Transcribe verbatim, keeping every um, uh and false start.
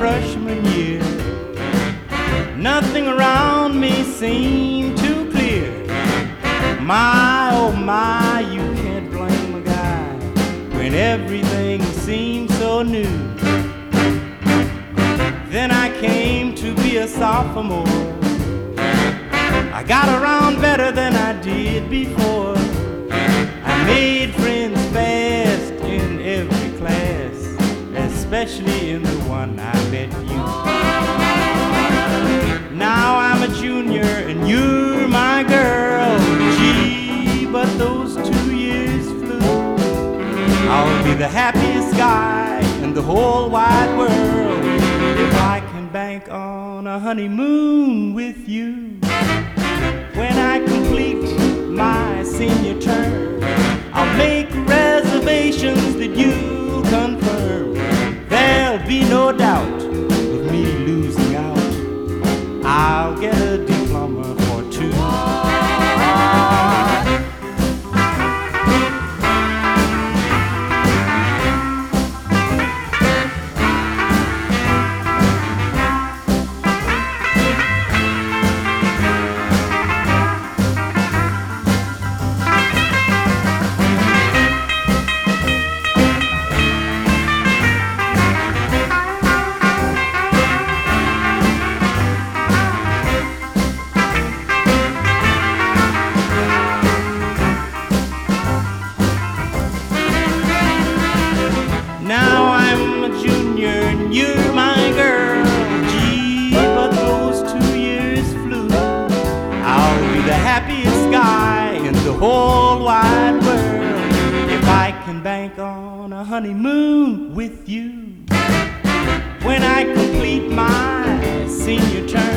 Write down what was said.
freshman year. Nothing around me seemed too clear. My, oh my, you can't blame a guy when everything seems so new. Then I came to be a sophomore. I got around better than I did before. I made friends fast in every class, especially in the one I met you. Now I'm a junior and you're my girl. Gee, but those two years flew. I'll be the happiest guy in the whole wide world if I can bank on a honeymoon with you. When I complete my senior term, I'll make reservations that you'll confirm. There'll be no doubt of me losing out. I'll get a diploma for two. Now I'm a junior and you're my girl. Gee, but those two years flew. I'll be the happiest guy in the whole wide world if I can bank on a honeymoon with you. When I complete my senior term,